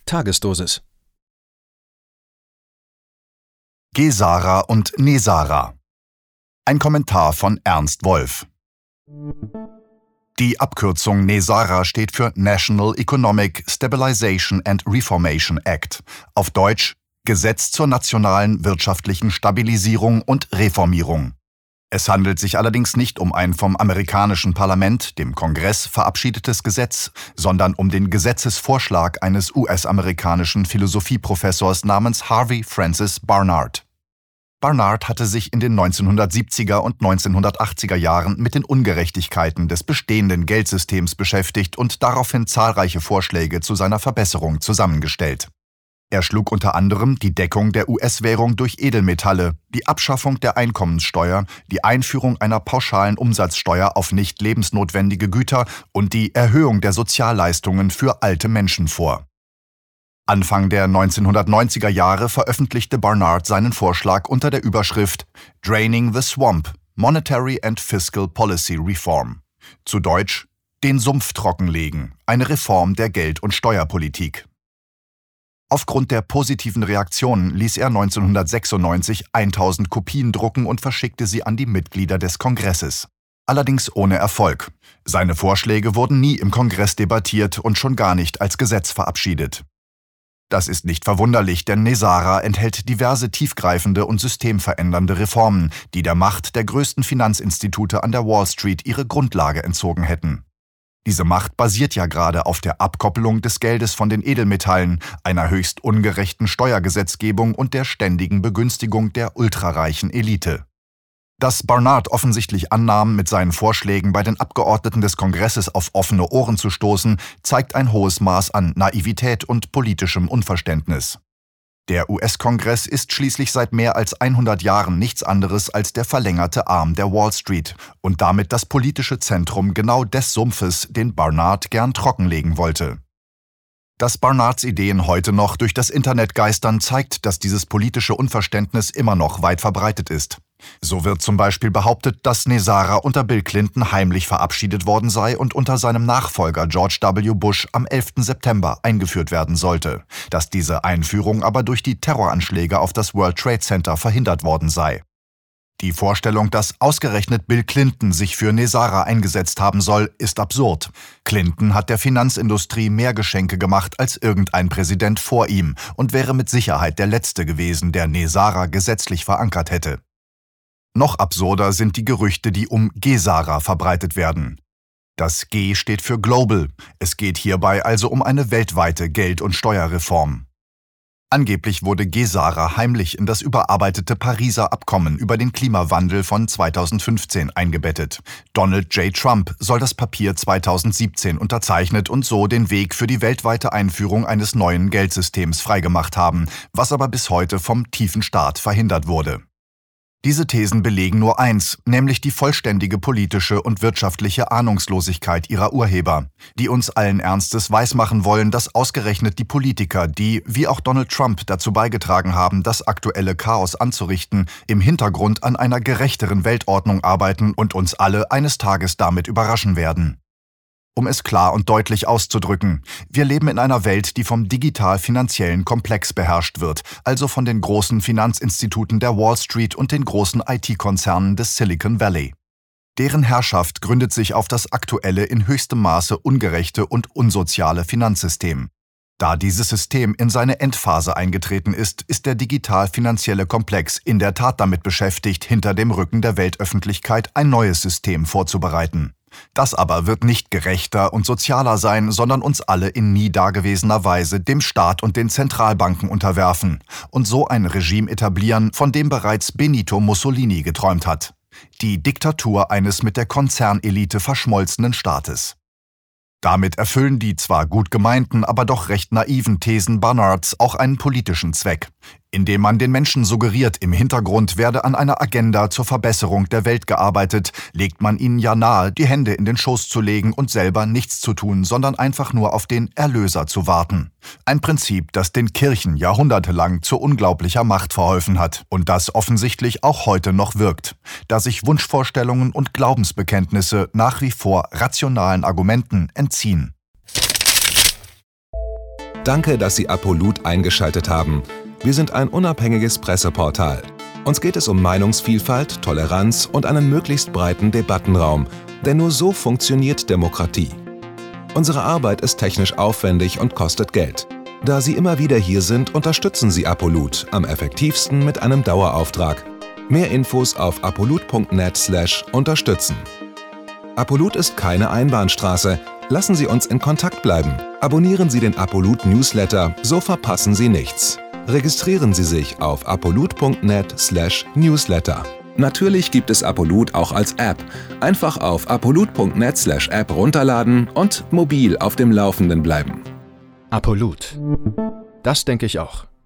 Tagesdosis. GESARA und NESARA. Ein Kommentar von Ernst Wolf. Die Abkürzung NESARA steht für National Economic Stabilization and Reformation Act, auf Deutsch Gesetz zur nationalen wirtschaftlichen Stabilisierung und Reformierung. Es handelt sich allerdings nicht um ein vom amerikanischen Parlament, dem Kongress, verabschiedetes Gesetz, sondern um den Gesetzesvorschlag eines US-amerikanischen Philosophieprofessors namens Harvey Francis Barnard. Barnard hatte sich in den 1970er und 1980er Jahren mit den Ungerechtigkeiten des bestehenden Geldsystems beschäftigt und daraufhin zahlreiche Vorschläge zu seiner Verbesserung zusammengestellt. Er schlug unter anderem die Deckung der US-Währung durch Edelmetalle, die Abschaffung der Einkommenssteuer, die Einführung einer pauschalen Umsatzsteuer auf nicht lebensnotwendige Güter und die Erhöhung der Sozialleistungen für alte Menschen vor. Anfang der 1990er Jahre veröffentlichte Barnard seinen Vorschlag unter der Überschrift Draining the Swamp – Monetary and Fiscal Policy Reform. Zu Deutsch: Den Sumpf trockenlegen, eine Reform der Geld- und Steuerpolitik. Aufgrund der positiven Reaktionen ließ er 1996 1000 Kopien drucken und verschickte sie an die Mitglieder des Kongresses. Allerdings ohne Erfolg. Seine Vorschläge wurden nie im Kongress debattiert und schon gar nicht als Gesetz verabschiedet. Das ist nicht verwunderlich, denn NESARA enthält diverse tiefgreifende und systemverändernde Reformen, die der Macht der größten Finanzinstitute an der Wall Street ihre Grundlage entzogen hätten. Diese Macht basiert ja gerade auf der Abkoppelung des Geldes von den Edelmetallen, einer höchst ungerechten Steuergesetzgebung und der ständigen Begünstigung der ultrareichen Elite. Dass Barnard offensichtlich annahm, mit seinen Vorschlägen bei den Abgeordneten des Kongresses auf offene Ohren zu stoßen, zeigt ein hohes Maß an Naivität und politischem Unverständnis. Der US-Kongress ist schließlich seit mehr als 100 Jahren nichts anderes als der verlängerte Arm der Wall Street und damit das politische Zentrum genau des Sumpfes, den Barnard gern trockenlegen wollte. Dass Barnards Ideen heute noch durch das Internet geistern, zeigt, dass dieses politische Unverständnis immer noch weit verbreitet ist. So wird zum Beispiel behauptet, dass NESARA unter Bill Clinton heimlich verabschiedet worden sei und unter seinem Nachfolger George W. Bush am 11. September eingeführt werden sollte, dass diese Einführung aber durch die Terroranschläge auf das World Trade Center verhindert worden sei. Die Vorstellung, dass ausgerechnet Bill Clinton sich für NESARA eingesetzt haben soll, ist absurd. Clinton hat der Finanzindustrie mehr Geschenke gemacht als irgendein Präsident vor ihm und wäre mit Sicherheit der Letzte gewesen, der NESARA gesetzlich verankert hätte. Noch absurder sind die Gerüchte, die um GESARA verbreitet werden. Das G steht für Global. Es geht hierbei also um eine weltweite Geld- und Steuerreform. Angeblich wurde GESARA heimlich in das überarbeitete Pariser Abkommen über den Klimawandel von 2015 eingebettet. Donald J. Trump soll das Papier 2017 unterzeichnet und so den Weg für die weltweite Einführung eines neuen Geldsystems freigemacht haben, was aber bis heute vom tiefen Staat verhindert wurde. Diese Thesen belegen nur eins, nämlich die vollständige politische und wirtschaftliche Ahnungslosigkeit ihrer Urheber, die uns allen Ernstes weismachen wollen, dass ausgerechnet die Politiker, die, wie auch Donald Trump, dazu beigetragen haben, das aktuelle Chaos anzurichten, im Hintergrund an einer gerechteren Weltordnung arbeiten und uns alle eines Tages damit überraschen werden. Um es klar und deutlich auszudrücken, wir leben in einer Welt, die vom digital-finanziellen Komplex beherrscht wird, also von den großen Finanzinstituten der Wall Street und den großen IT-Konzernen des Silicon Valley. Deren Herrschaft gründet sich auf das aktuelle in höchstem Maße ungerechte und unsoziale Finanzsystem. Da dieses System in seine Endphase eingetreten ist, ist der digital-finanzielle Komplex in der Tat damit beschäftigt, hinter dem Rücken der Weltöffentlichkeit ein neues System vorzubereiten. Das aber wird nicht gerechter und sozialer sein, sondern uns alle in nie dagewesener Weise dem Staat und den Zentralbanken unterwerfen und so ein Regime etablieren, von dem bereits Benito Mussolini geträumt hat. Die Diktatur eines mit der Konzernelite verschmolzenen Staates. Damit erfüllen die zwar gut gemeinten, aber doch recht naiven Thesen Barnards auch einen politischen Zweck, indem man den Menschen suggeriert, im Hintergrund werde an einer Agenda zur Verbesserung der Welt gearbeitet, legt man ihnen ja nahe, die Hände in den Schoß zu legen und selber nichts zu tun, sondern einfach nur auf den Erlöser zu warten. Ein Prinzip, das den Kirchen jahrhundertelang zu unglaublicher Macht verholfen hat und das offensichtlich auch heute noch wirkt, da sich Wunschvorstellungen und Glaubensbekenntnisse nach wie vor rationalen Argumenten entziehen. Danke, dass Sie Apolut eingeschaltet haben. Wir sind ein unabhängiges Presseportal. Uns geht es um Meinungsvielfalt, Toleranz und einen möglichst breiten Debattenraum, denn nur so funktioniert Demokratie. Unsere Arbeit ist technisch aufwendig und kostet Geld. Da Sie immer wieder hier sind, unterstützen Sie Apolut am effektivsten mit einem Dauerauftrag. Mehr Infos auf apolut.net/unterstützen. Apolut ist keine Einbahnstraße. Lassen Sie uns in Kontakt bleiben. Abonnieren Sie den Apolut Newsletter, so verpassen Sie nichts. Registrieren Sie sich auf apolut.net/newsletter. Natürlich gibt es Apolut auch als App. Einfach auf apolut.net/app runterladen und mobil auf dem Laufenden bleiben. Apolut. Das denke ich auch.